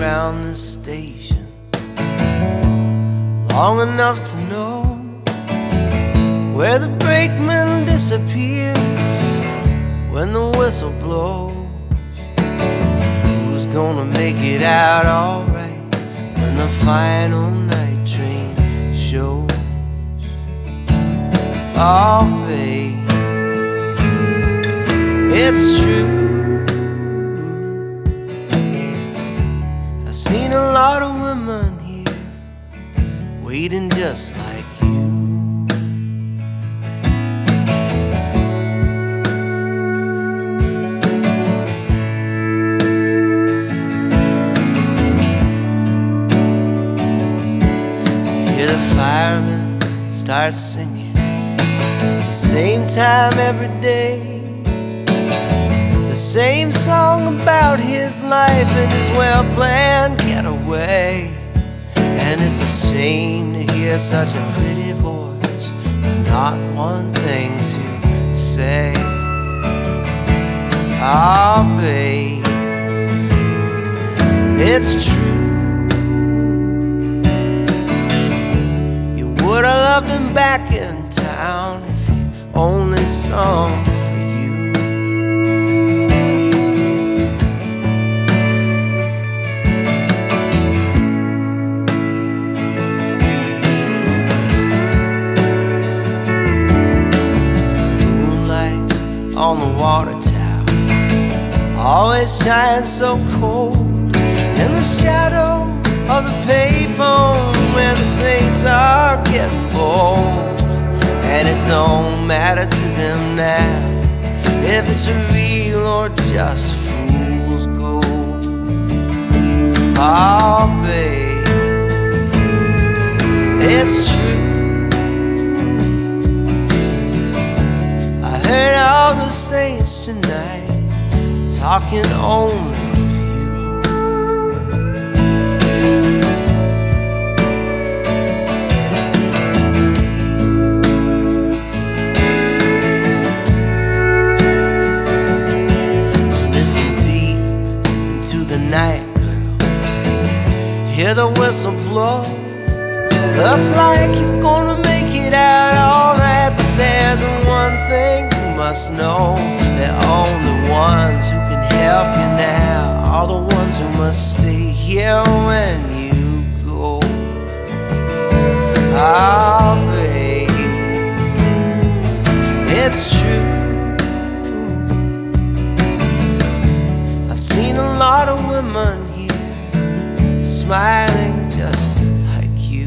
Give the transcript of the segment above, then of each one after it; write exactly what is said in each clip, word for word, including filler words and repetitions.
around the station long enough to know where the brakeman disappears when the whistle blows. Who's gonna make it out alright when the final night train shows? Oh, babe, it's true. I've seen a lot of women here waiting just like you. Hear the firemen start singing the same time every day, the same song about his life and his well-planned getaway. And it's a shame to hear such a pretty voice with not one thing to say. Oh, babe, it's true. You would have loved him back in town if he only sung for you. Moonlight on the water tower always shines so cold in the shadow of the payphone where the saints are getting bold. And it don't matter to them now if it's real or just fool's gold. Oh, babe, it's true. I heard all the saints tonight talking only of you. Listen deep into the night, girl. Hear the whistle blow. Looks like you're gonna make it out alright, but there's one thing you must know: the only ones who can help you now are the ones who must stay here when you go. Oh, babe, it's true. I've seen a lot of women here smiling just like you.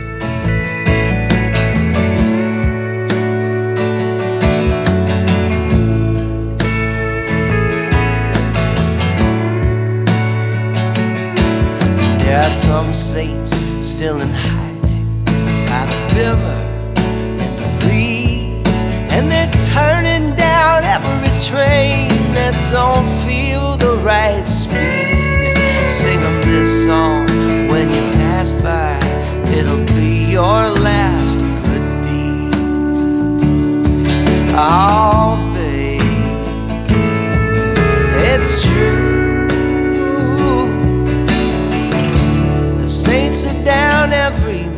There are some saints still in hiding by the river and the reeds, and they're turning down every train that don't feel the right speed. Sing them this song when you pass by, it'll be your last good deed. Oh, babe, it's true. Saints are down every